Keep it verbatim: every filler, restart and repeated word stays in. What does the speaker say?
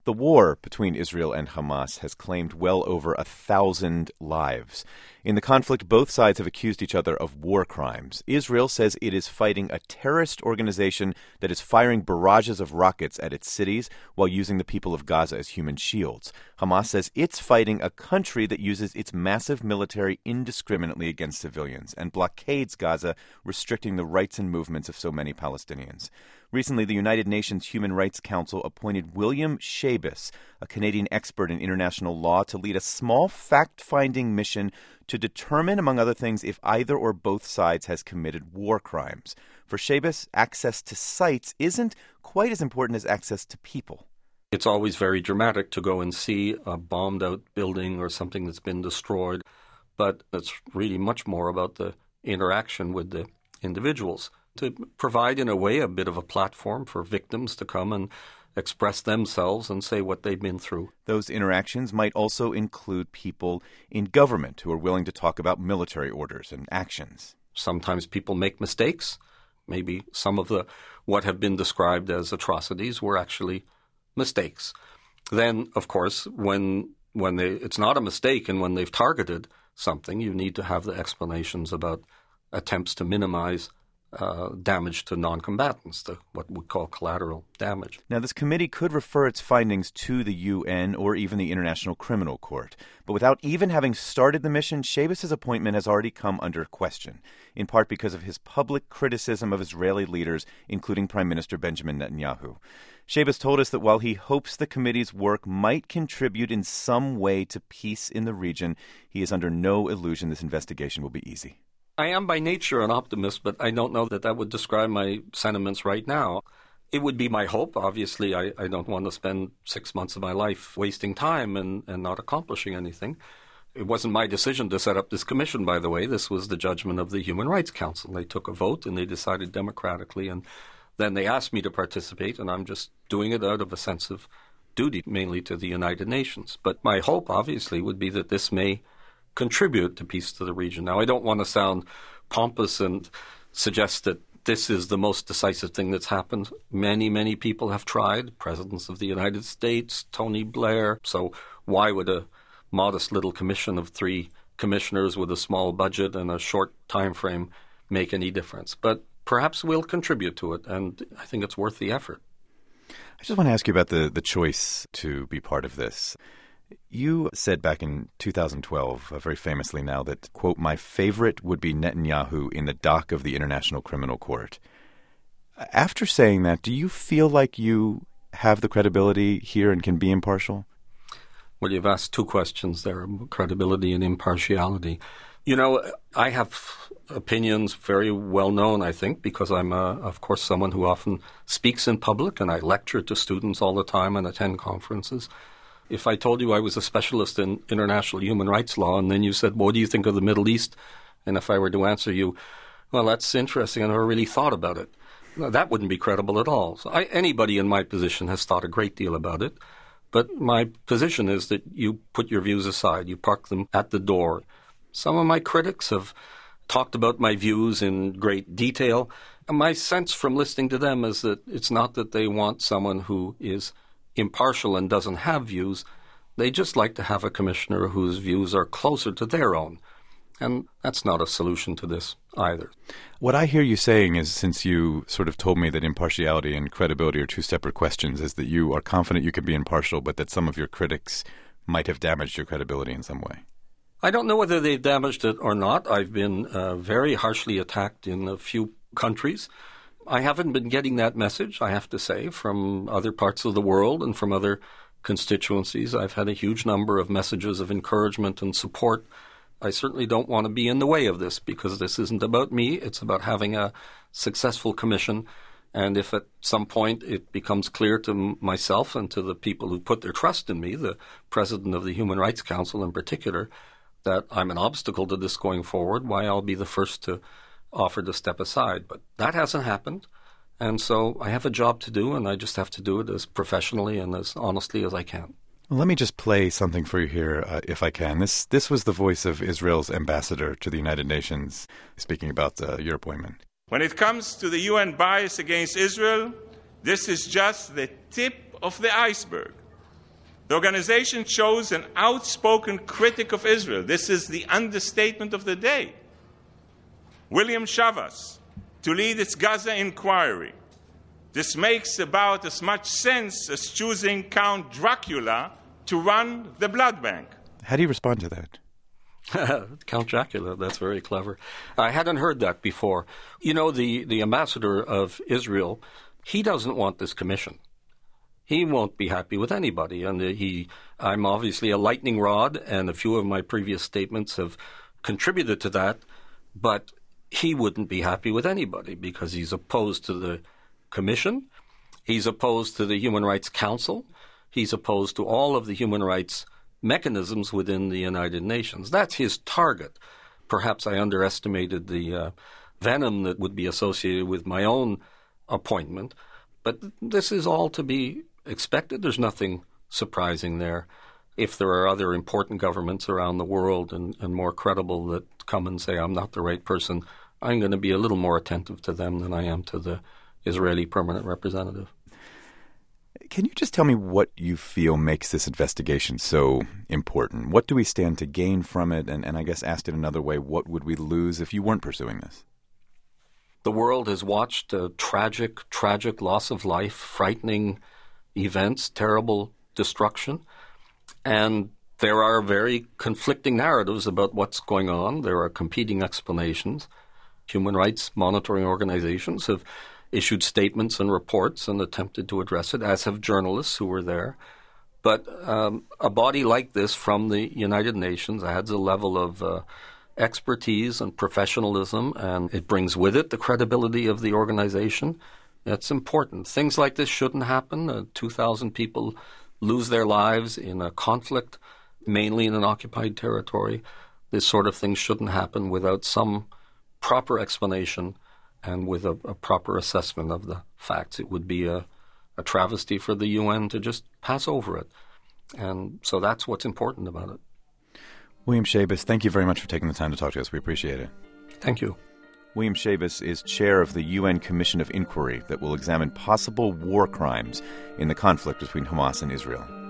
The war between Israel and Hamas has claimed well over a thousand lives. In the conflict, both sides have accused each other of war crimes. Israel says it is fighting a terrorist organization that is firing barrages of rockets at its cities while using the people of Gaza as human shields. Hamas says it's fighting a country that uses its massive military indiscriminately against civilians and blockades Gaza, restricting the rights and movements of so many Palestinians. Recently, the United Nations Human Rights Council appointed William Schabas, a Canadian expert in international law, to lead a small fact-finding mission to determine, among other things, if either or both sides has committed war crimes. For Schabas, access to sites isn't quite as important as access to people. It's always very dramatic to go and see a bombed-out building or something that's been destroyed, but it's really much more about the interaction with the individuals, to provide, in a way, a bit of a platform for victims to come and express themselves and say what they've been through. Those interactions might also include people in government who are willing to talk about military orders and actions. Sometimes people make mistakes. Maybe some of the what have been described as atrocities were actually mistakes. Then, of course, when when they it's not a mistake and when they've targeted something, you need to have the explanations about attempts to minimize Uh, damage to non-combatants, the, what we call collateral damage. Now, this committee could refer its findings to the U N or even the International Criminal Court. But without even having started the mission, Schabas' appointment has already come under question, in part because of his public criticism of Israeli leaders, including Prime Minister Benjamin Netanyahu. Schabas told us that while he hopes the committee's work might contribute in some way to peace in the region, he is under no illusion this investigation will be easy. I am by nature an optimist, but I don't know that that would describe my sentiments right now. It would be my hope. Obviously, I, I don't want to spend six months of my life wasting time and, and not accomplishing anything. It wasn't my decision to set up this commission, by the way. This was the judgment of the Human Rights Council. They took a vote and they decided democratically, and then they asked me to participate, and I'm just doing it out of a sense of duty, mainly to the United Nations. But my hope, obviously, would be that this may contribute to peace to the region. Now, I don't want to sound pompous and suggest that this is the most decisive thing that's happened. Many, many people have tried, presidents of the United States, Tony Blair. So why would a modest little commission of three commissioners with a small budget and a short time frame make any difference? But perhaps we'll contribute to it, and I think it's worth the effort. I just want to ask you about the, the choice to be part of this. You said back in two thousand twelve, uh, very famously now, that, quote, my favorite would be Netanyahu in the dock of the International Criminal Court. After saying that, do you feel like you have the credibility here and can be impartial? Well, you've asked two questions there, credibility and impartiality. You know, I have opinions very well known, I think, because I'm, uh, of course, someone who often speaks in public, and I lecture to students all the time and attend conferences. If I told you I was a specialist in international human rights law, and then you said, well, what do you think of the Middle East? And if I were to answer you, well, that's interesting, I never really thought about it, that wouldn't be credible at all. So I, anybody in my position has thought a great deal about it. But my position is that you put your views aside, you park them at the door. Some of my critics have talked about my views in great detail. And my sense from listening to them is that it's not that they want someone who is impartial and doesn't have views. They just like to have a commissioner whose views are closer to their own. And that's not a solution to this either. What I hear you saying is, since you sort of told me that impartiality and credibility are two separate questions, is that you are confident you can be impartial, but that some of your critics might have damaged your credibility in some way. I don't know whether they've damaged it or not. I've been uh, very harshly attacked in a few countries. I haven't been getting that message, I have to say, from other parts of the world and from other constituencies. I've had a huge number of messages of encouragement and support. I certainly don't want to be in the way of this, because this isn't about me. It's about having a successful commission. And if at some point it becomes clear to myself and to the people who put their trust in me, the president of the Human Rights Council in particular, that I'm an obstacle to this going forward, why, I'll be the first to offer to step aside. But that hasn't happened. And so I have a job to do, and I just have to do it as professionally and as honestly as I can. Well, let me just play something for you here, uh, if I can. This this was the voice of Israel's ambassador to the United Nations, speaking about uh, your appointment. When it comes to the U N bias against Israel, this is just the tip of the iceberg. The organization chose an outspoken critic of Israel. This is the understatement of the day. William Shavas, to lead its Gaza inquiry. This makes about as much sense as choosing Count Dracula to run the blood bank. How do you respond to that? Count Dracula, that's very clever. I hadn't heard that before. You know, the, the ambassador of Israel, he doesn't want this commission. He won't be happy with anybody. And he, I'm obviously a lightning rod, and a few of my previous statements have contributed to that. But he wouldn't be happy with anybody because he's opposed to the commission. He's opposed to the Human Rights Council. He's opposed to all of the human rights mechanisms within the United Nations. That's his target. Perhaps I underestimated the uh, venom that would be associated with my own appointment. But this is all to be expected. There's nothing surprising there. If there are other important governments around the world and, and more credible that come and say, I'm not the right person, I'm going to be a little more attentive to them than I am to the Israeli permanent representative. Can you just tell me what you feel makes this investigation so important? What do we stand to gain from it? And, and I guess asked it another way, what would we lose if you weren't pursuing this? The world has watched a tragic, tragic loss of life, frightening events, terrible destruction. And there are very conflicting narratives about what's going on. There are competing explanations. Human rights monitoring organizations have issued statements and reports and attempted to address it, as have journalists who were there. But um, a body like this from the United Nations adds a level of uh, expertise and professionalism, and it brings with it the credibility of the organization. It's important. Things like this shouldn't happen. Uh, two thousand people lose their lives in a conflict, mainly in an occupied territory. This sort of thing shouldn't happen without some proper explanation and with a, a proper assessment of the facts. It would be a, a travesty for the U N to just pass over it. And so that's what's important about it. William Schabas, thank you very much for taking the time to talk to us. We appreciate it. Thank you. William Schabas is chair of the U N Commission of Inquiry that will examine possible war crimes in the conflict between Hamas and Israel.